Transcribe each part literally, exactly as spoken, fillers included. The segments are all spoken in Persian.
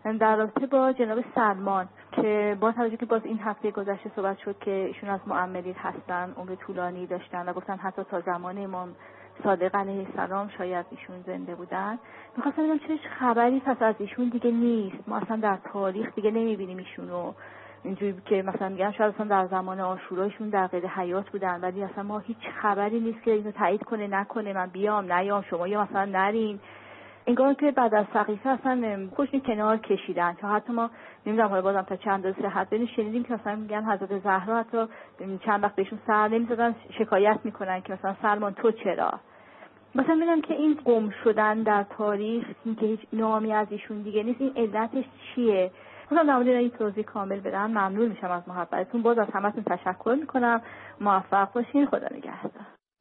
در رابطه با جناب سلمان که با توجه که باز این هفته گذشته صحبت شد که ایشون از معمرین هستن، عمر طولانی داشتن و گفتن حتی تا زمان امام صادق علیه السلام شاید ایشون زنده بودن. می‌خواستم ببینم چه خبری پس از ایشون دیگه نیست، ما اصلا در تاریخ دیگه نمی‌بینیم ایشونو، اینجوری که مثلا میگن شاید اصلا در زمان عاشورایشون در قید حیات بودن، ولی اصلا ما هیچ خبری نیست که اینو تایید کنه نکنه، من بیام نیام شما یا مثلا نرین. انگار که بعد از سقیفه اصلا خوشی کنار کشیدن، تا حتی ما نمیدونم حالا بازم تا چند روز صحت بدین شنیدیم که مثلا میگن حضرت زهرا حتی چند وقت بهشون سر نمیزدن، شکایت میکنن که مثلا سلمان تو چرا. مثلا میگم که این گم شدن در تاریخ، این که هیچ نامی از ایشون دیگه نیست، این علتش چیه؟ مثلا در مورد این توضیح کامل بدن ممنون میشم از محبتتون. باز از همتون تشکر میکنم، موفق باشین، خدا نگهدار.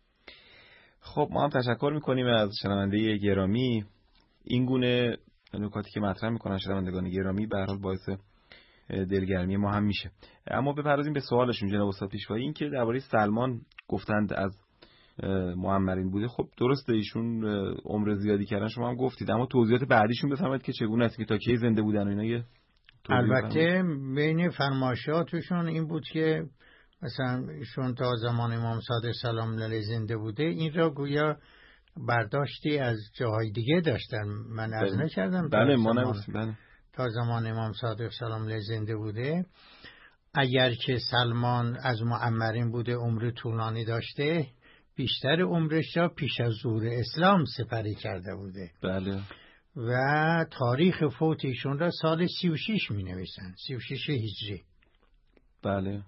خب ما هم تشکر میکنیم از شنونده گرامی. این گونه نکاتی که مطرح میکنن شنوندگان گرامی به هر حال باعث دلگرمی ما هم میشه. اما بپردازیم به سوالشون جناب استاد پیشوایی، این که درباره سلمان گفتند از معمرین بوده. خب درسته ایشون عمر زیادی کردن، شما هم گفتید، اما توضیحات بعدیشون بفرمایید که چگونه است که تا کی زنده بودن و اینا. یه البته بین فرمایشاتشون این بود که مثلا ایشون تا زمان امام صادق سلام علیه زنده بوده، این را گویا برداشتی از جاهای دیگه داشتن. من عرض نکردم بله ما نگفتیم بله تا زمان امام صادق سلام علیه زنده بوده. اگر که سلمان از معمرین بوده، عمر طولانی داشته، بیشتر عمرش را پیش از ظهور اسلام سپری کرده بوده. بله. و تاریخ فوت ایشون را سال سی و شش می نویسن، سی و شش هجری. بله.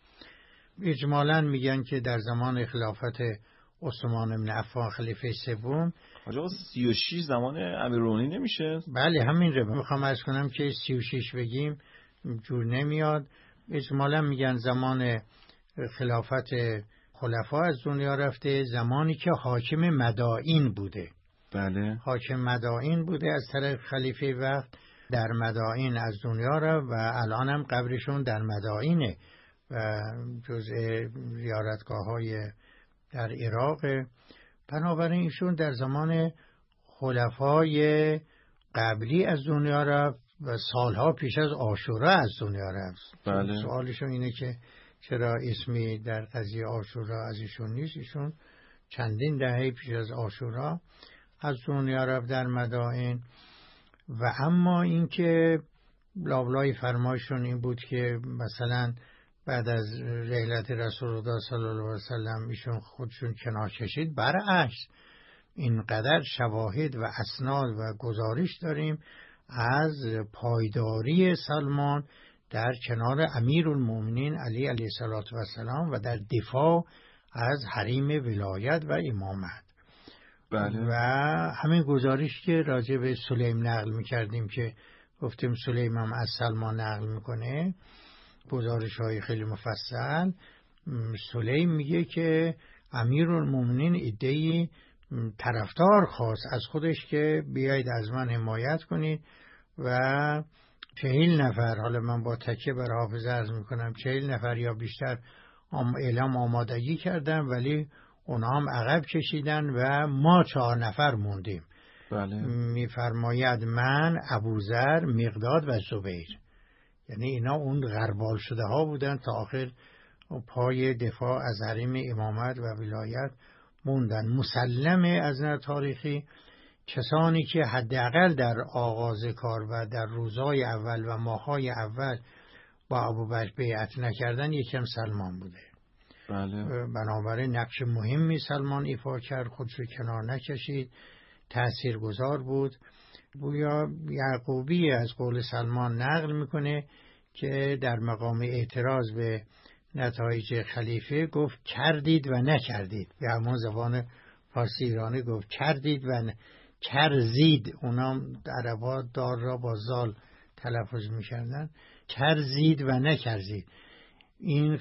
اجمالاً میگن که در زمان خلافت عثمان بن عفان خلیفه سوم. آجا سی و شش زمان امیرالمومنین نمیشه؟ بله همین رو میخوام عرض کنم که سی و شش بگیم جور نمیاد. اجمالاً میگن زمان خلافت خلفا از دنیا رفته، زمانی که حاکم مدائین بوده. بله. حاکم مدائین بوده از طرف خلیفه وقت، در مدائین از دنیا رفت و الان هم قبرشون در مدائینه و جزء زیارتگاه های در عراق. بنابراین ایشون در زمان خلفای قبلی از دنیا رفت و سالها پیش از عاشورا از دنیا رفت. بله. سوالشون اینه که چرا اسمی در قضیه عاشورا از ایشون نیست؟ ایشون چندین دهه پیش از عاشورا از دنیا رفت در مدائن. و اما اینکه لابلای فرمایشون این بود که مثلا بعد از رحلت رسول الله صلی الله علیه و سلم ایشون خودشون کنار کشید، برعکس اینقدر شواهد و اسناد و گزارش داریم از پایداری سلمان در کنار امیرالمومنین علی علیه السلام و در دفاع از حریم ولایت و امامت. بله. و همین گزارش که راجع به سلیم نقل میکردیم که گفتیم سلیم هم از سلمان نقل میکنه، گزارش های خیلی مفصل. سلیم میگه که امیرالمومنین ایدهی طرفدار خواست از خودش که بیایید از من حمایت کنید و چهل نفر، حالا من با تکیه بر حافظه عرض میکنم، چهل نفر یا بیشتر اعلام آمادگی کردن، ولی اونا هم عقب کشیدن و ما چهار نفر موندیم. بله. میفرماید من، ابوذر، مقداد و زبیر، یعنی اینا اون غربال شده ها بودن تا آخر پای دفاع از حریم امامت و ولایت موندن. مسلمه از نظر تاریخی کسانی که حداقل در آغاز کار و در روزهای اول و ماههای اول با ابوبکر بیعت نکردن یکم سلمان بوده. بله. بنابراین نقش مهمی سلمان ایفا کرد، خودش رو کنار نکشید، تاثیرگذار بود. گویا یعقوبی از قول سلمان نقل میکنه که در مقام اعتراض به نتایج خلیفه گفت کردید و نکردید. به همون زبان فارسی ایرانی گفت کردید و ن... کرزید، اونام عربا دار را با زال تلفظ میکردن، کرزید و نکرزید. این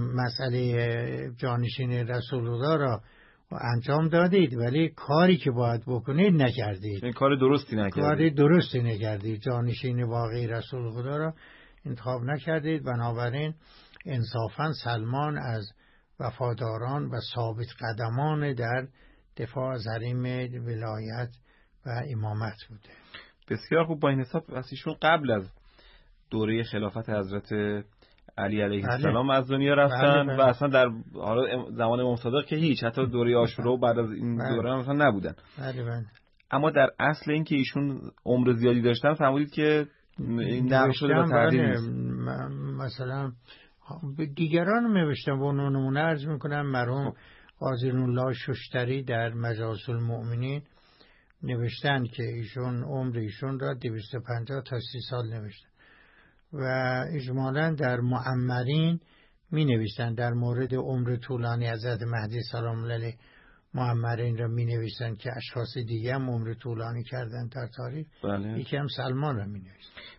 مسئله جانشین رسول الله را انجام دادید ولی کاری که باید بکنید نکردید. این کار درستی نکردید. کاری درستی نکردید. جانشین واقعی رسول خدا را انتخاب نکردید. بنابراین انصافاً سلمان از وفاداران و ثابت قدمان در دفاع از حریم ولایت و امامت بوده. بسیار خوب. با این حساب ایشون قبل از دوره خلافت حضرت علی علیه السلام از دنیا رفتن بله بله. و اصلا در حالا زمان امام صادق که هیچ، حتی دوره عاشورا و بعد از این بله. دوره هم اصلا نبودن. بله بله. اما در اصل این که ایشون عمر زیادی داشتن فرمودید که این نقل شده و تعدیل نیست. مثلا دیگران نوشتن و نمونه عرض میکنم مرحوم قاضی الله ششتری در مجالس المؤمنین نوشتن که ایشون عمر ایشون را دویست و پنجاه تا سی سال نوشتن و اجمالا در معمرین می نوشتن در مورد عمر طولانی حضرت مهدی سلام الله علیه معمرین را می نوشتن که اشخاص دیگه هم عمر طولانی کردن در تاریخ. بله. یکی هم سلمان را می نوشتن.